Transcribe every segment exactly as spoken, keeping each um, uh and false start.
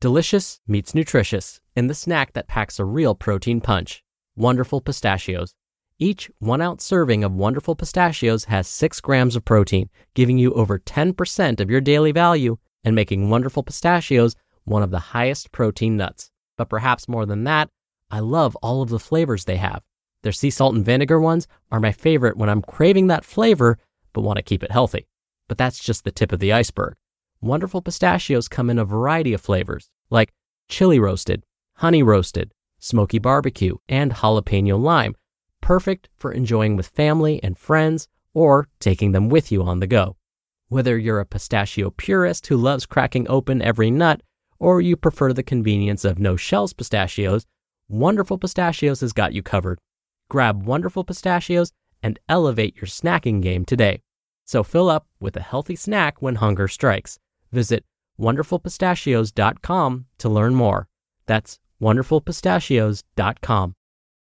Delicious meets nutritious in the snack that packs a real protein punch. Wonderful Pistachios. Each one-ounce serving of Wonderful Pistachios has six grams of protein, giving you over ten percent of your daily value and making Wonderful Pistachios one of the highest protein nuts. But perhaps more than that, I love all of the flavors they have. Their sea salt and vinegar ones are my favorite when I'm craving that flavor but want to keep it healthy. But that's just the tip of the iceberg. Wonderful Pistachios come in a variety of flavors, like chili roasted, honey roasted, smoky barbecue, and jalapeno lime, perfect for enjoying with family and friends or taking them with you on the go. Whether you're a pistachio purist who loves cracking open every nut, or you prefer the convenience of no-shells pistachios, Wonderful Pistachios has got you covered. Grab Wonderful Pistachios and elevate your snacking game today. So fill up with a healthy snack when hunger strikes. Visit wonderful pistachios dot com to learn more. That's wonderful pistachios dot com.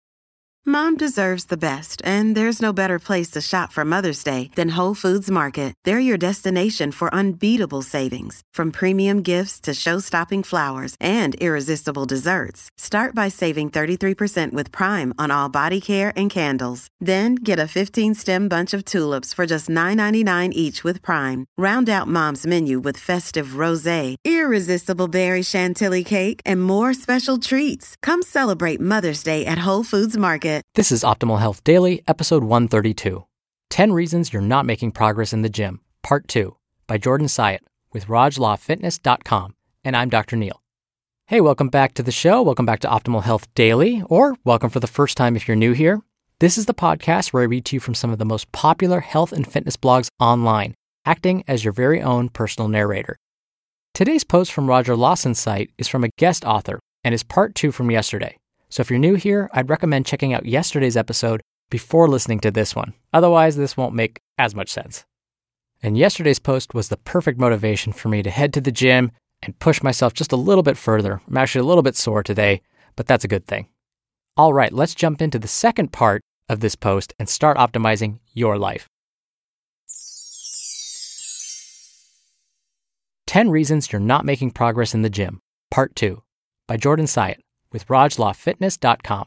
Mom deserves the best, and there's no better place to shop for Mother's Day than Whole Foods Market. They're your destination for unbeatable savings, from premium gifts to show-stopping flowers and irresistible desserts. Start by saving thirty-three percent with Prime on all body care and candles. Then get a fifteen-stem bunch of tulips for just nine ninety-nine each with Prime. Round out Mom's menu with festive rosé, irresistible berry chantilly cake, and more special treats. Come celebrate Mother's Day at Whole Foods Market. This is Optimal Health Daily, episode one thirty-two. ten Reasons You're Not Making Progress in the Gym, Part two, by Jordan Syatt with Raj Law Fitness dot com, and I'm Doctor Neil. Hey, welcome back to the show. Welcome back to Optimal Health Daily, or welcome for the first time if you're new here. This is the podcast where I read to you from some of the most popular health and fitness blogs online, acting as your very own personal narrator. Today's post from Roger Lawson's site is from a guest author and is part two from yesterday. So if you're new here, I'd recommend checking out yesterday's episode before listening to this one. Otherwise, this won't make as much sense. And yesterday's post was the perfect motivation for me to head to the gym and push myself just a little bit further. I'm actually a little bit sore today, but that's a good thing. All right, let's jump into the second part of this post and start optimizing your life. ten Reasons You're Not Making Progress in the Gym, Part two, by Jordan Syatt with Raj Law Fitness dot com.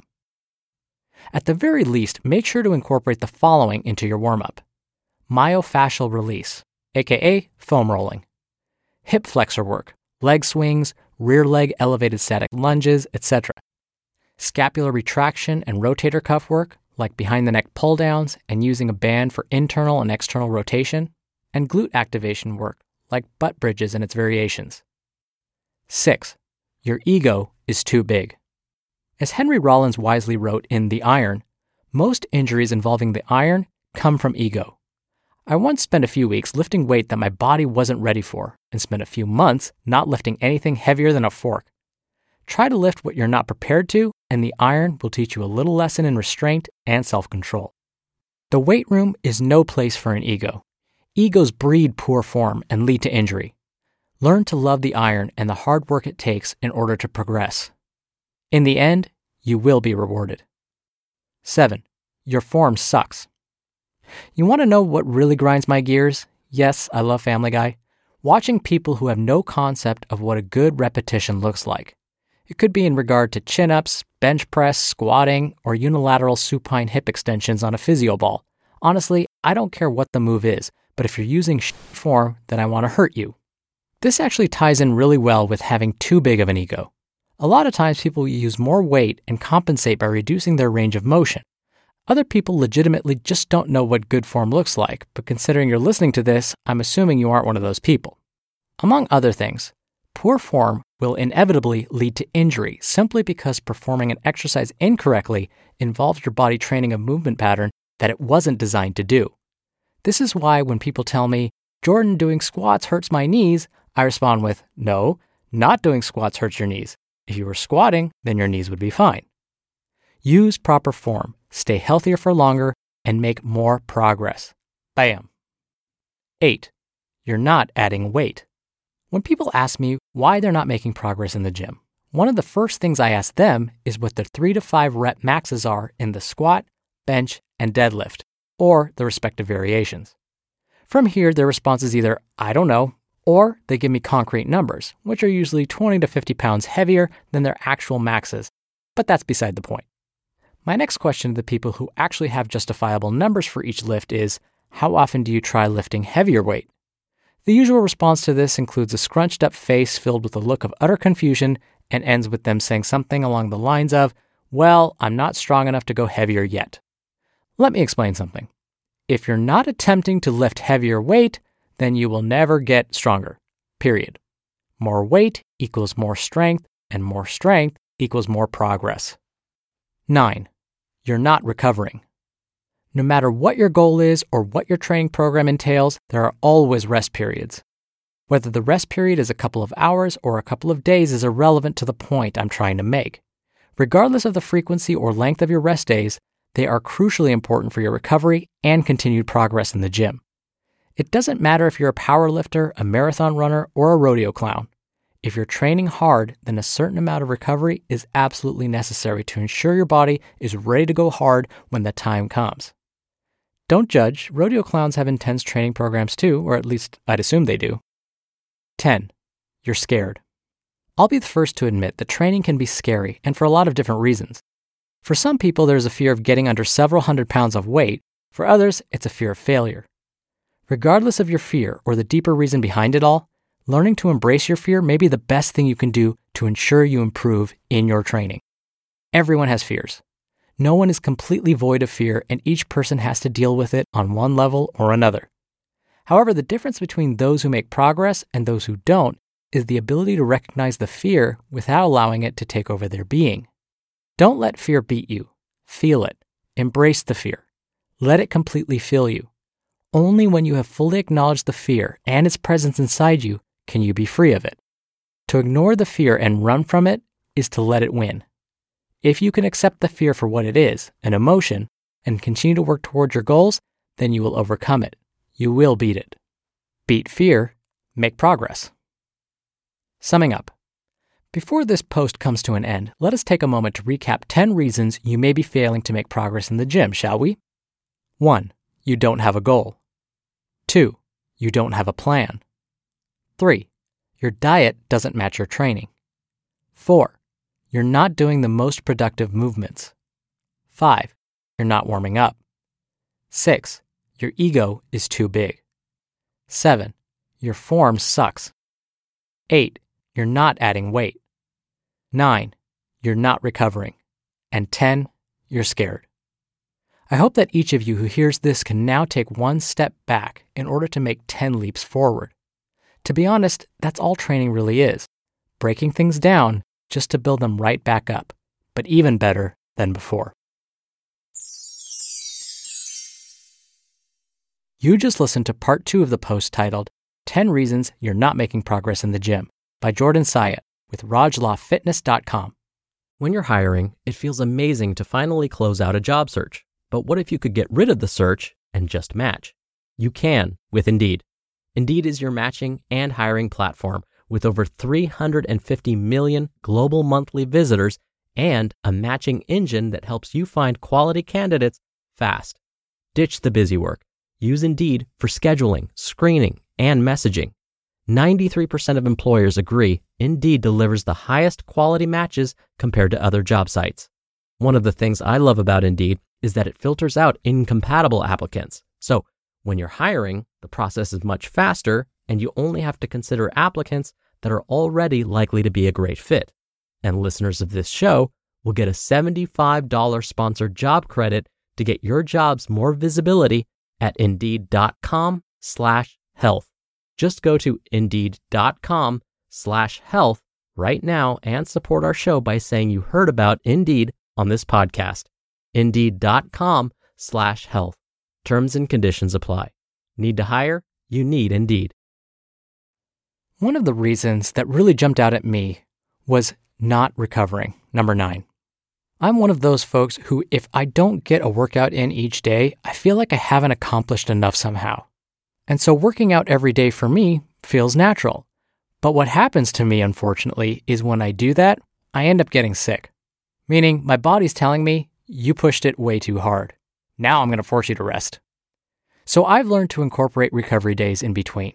At the very least, make sure to incorporate the following into your warm-up. Myofascial release, aka foam rolling. Hip flexor work, leg swings, rear leg elevated static lunges, et cetera. Scapular retraction and rotator cuff work, like behind the neck pull downs and using a band for internal and external rotation. And glute activation work, like butt bridges and its variations. Six, your ego is too big. As Henry Rollins wisely wrote in The Iron, most injuries involving the iron come from ego. I once spent a few weeks lifting weight that my body wasn't ready for and spent a few months not lifting anything heavier than a fork. Try to lift what you're not prepared to, and the iron will teach you a little lesson in restraint and self-control. The weight room is no place for an ego. Egos breed poor form and lead to injury. Learn to love the iron and the hard work it takes in order to progress. In the end, you will be rewarded. Seven, your form sucks. You want to know what really grinds my gears? Yes, I love Family Guy. Watching people who have no concept of what a good repetition looks like. It could be in regard to chin-ups, bench press, squatting, or unilateral supine hip extensions on a physio ball. Honestly, I don't care what the move is, but if you're using sh- form, then I want to hurt you. This actually ties in really well with having too big of an ego. A lot of times people use more weight and compensate by reducing their range of motion. Other people legitimately just don't know what good form looks like, but considering you're listening to this, I'm assuming you aren't one of those people. Among other things, poor form will inevitably lead to injury simply because performing an exercise incorrectly involves your body training a movement pattern that it wasn't designed to do. This is why when people tell me, Jordan, doing squats hurts my knees, I respond with, no, not doing squats hurts your knees. If you were squatting, then your knees would be fine. Use proper form, stay healthier for longer, and make more progress. Bam. Eight, you're not adding weight. When people ask me why they're not making progress in the gym, one of the first things I ask them is what their three to five rep maxes are in the squat, bench, and deadlift, or the respective variations. From here, their response is either, I don't know, Or they give me concrete numbers, which are usually twenty to fifty pounds heavier than their actual maxes, but that's beside the point. My next question to the people who actually have justifiable numbers for each lift is, how often do you try lifting heavier weight? The usual response to this includes a scrunched up face filled with a look of utter confusion and ends with them saying something along the lines of, well, I'm not strong enough to go heavier yet. Let me explain something. If you're not attempting to lift heavier weight, then you will never get stronger, period. More weight equals more strength, and more strength equals more progress. Nine, you're not recovering. No matter what your goal is or what your training program entails, there are always rest periods. Whether the rest period is a couple of hours or a couple of days is irrelevant to the point I'm trying to make. Regardless of the frequency or length of your rest days, they are crucially important for your recovery and continued progress in the gym. It doesn't matter if you're a power lifter, a marathon runner, or a rodeo clown. If you're training hard, then a certain amount of recovery is absolutely necessary to ensure your body is ready to go hard when the time comes. Don't judge, rodeo clowns have intense training programs too, or at least I'd assume they do. ten. You're scared. I'll be the first to admit that training can be scary, and for a lot of different reasons. For some people, there's a fear of getting under several hundred pounds of weight. For others, it's a fear of failure. Regardless of your fear or the deeper reason behind it all, learning to embrace your fear may be the best thing you can do to ensure you improve in your training. Everyone has fears. No one is completely void of fear, and each person has to deal with it on one level or another. However, the difference between those who make progress and those who don't is the ability to recognize the fear without allowing it to take over their being. Don't let fear beat you. Feel it. Embrace the fear. Let it completely fill you. Only when you have fully acknowledged the fear and its presence inside you can you be free of it. To ignore the fear and run from it is to let it win. If you can accept the fear for what it is, an emotion, and continue to work towards your goals, then you will overcome it. You will beat it. Beat fear, make progress. Summing up. Before this post comes to an end, let us take a moment to recap ten reasons you may be failing to make progress in the gym, shall we? one. You don't have a goal. two. You don't have a plan. three. Your diet doesn't match your training. four. You're not doing the most productive movements. five. You're not warming up. six. Your ego is too big. seven. Your form sucks. eight. You're not adding weight. nine. You're not recovering. And ten. You're scared. I hope that each of you who hears this can now take one step back in order to make ten leaps forward. To be honest, that's all training really is. Breaking things down just to build them right back up, but even better than before. You just listened to part two of the post titled ten Reasons You're Not Making Progress in the Gym by Jordan Syatt with Raj Law Fitness dot com. When you're hiring, it feels amazing to finally close out a job search. But what if you could get rid of the search and just match? You can with Indeed. Indeed is your matching and hiring platform with over three hundred fifty million global monthly visitors and a matching engine that helps you find quality candidates fast. Ditch the busy work. Use Indeed for scheduling, screening, and messaging. ninety-three percent of employers agree Indeed delivers the highest quality matches compared to other job sites. One of the things I love about Indeed is that it filters out incompatible applicants. So when you're hiring, the process is much faster and you only have to consider applicants that are already likely to be a great fit. And listeners of this show will get a seventy-five dollars sponsored job credit to get your jobs more visibility at Indeed.com slash health. Just go to Indeed.com slash health right now and support our show by saying you heard about Indeed on this podcast. Indeed.com slash health. Terms and conditions apply. Need to hire? You need Indeed. One of the reasons that really jumped out at me was not recovering, number nine. I'm one of those folks who, if I don't get a workout in each day, I feel like I haven't accomplished enough somehow. And so working out every day for me feels natural. But what happens to me, unfortunately, is when I do that, I end up getting sick. Meaning my body's telling me, you pushed it way too hard. Now I'm going to force you to rest. So I've learned to incorporate recovery days in between.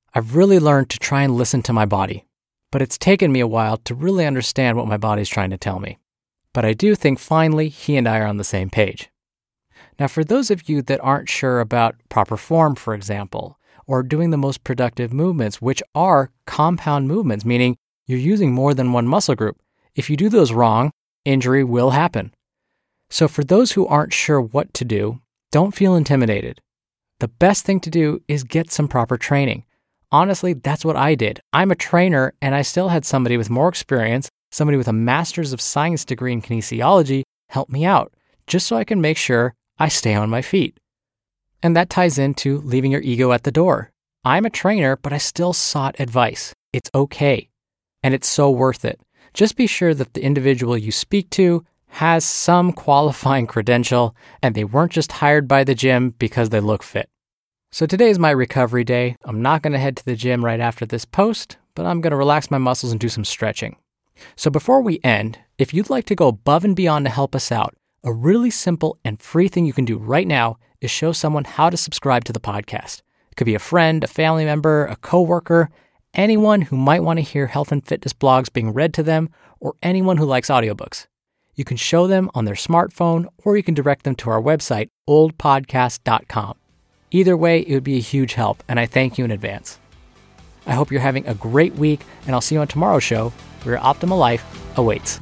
I've really learned to try and listen to my body, but it's taken me a while to really understand what my body's trying to tell me. But I do think finally he and I are on the same page. Now, for those of you that aren't sure about proper form, for example, or doing the most productive movements, which are compound movements, meaning you're using more than one muscle group, if you do those wrong, injury will happen. So for those who aren't sure what to do, don't feel intimidated. The best thing to do is get some proper training. Honestly, that's what I did. I'm a trainer, and I still had somebody with more experience, somebody with a master's of science degree in kinesiology, help me out, just so I can make sure I stay on my feet. And that ties into leaving your ego at the door. I'm a trainer, but I still sought advice. It's okay. And it's so worth it. Just be sure that the individual you speak to has some qualifying credential and they weren't just hired by the gym because they look fit. So today is my recovery day. I'm not going to head to the gym right after this post, but I'm going to relax my muscles and do some stretching. So before we end, if you'd like to go above and beyond to help us out, a really simple and free thing you can do right now is show someone how to subscribe to the podcast. It could be a friend, a family member, a coworker, anyone who might want to hear health and fitness blogs being read to them, or anyone who likes audiobooks. You can show them on their smartphone, or you can direct them to our website, old podcast dot com. Either way, it would be a huge help, and I thank you in advance. I hope you're having a great week, and I'll see you on tomorrow's show, where your optimal life awaits.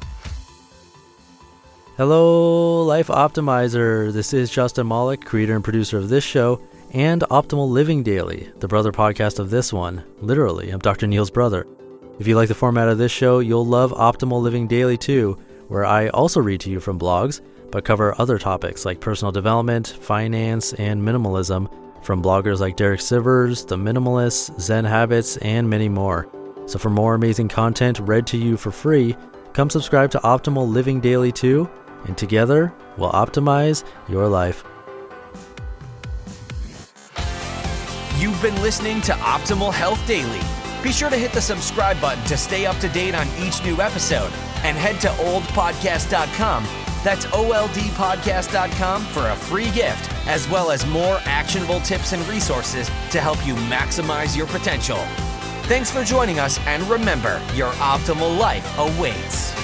Hello, Life Optimizer. This is Justin Malik, creator and producer of this show, and Optimal Living Daily, the brother podcast of this one. Literally, I'm Doctor Neil's brother. If you like the format of this show, you'll love Optimal Living Daily too, where I also read to you from blogs, but cover other topics like personal development, finance, and minimalism from bloggers like Derek Sivers, The Minimalists, Zen Habits, and many more. So for more amazing content read to you for free, come subscribe to Optimal Living Daily too, and together we'll optimize your life. You've been listening to Optimal Health Daily. Be sure to hit the subscribe button to stay up to date on each new episode, and head to old podcast dot com. That's O L D podcast dot com for a free gift, as well as more actionable tips and resources to help you maximize your potential. Thanks for joining us, and remember, your optimal life awaits.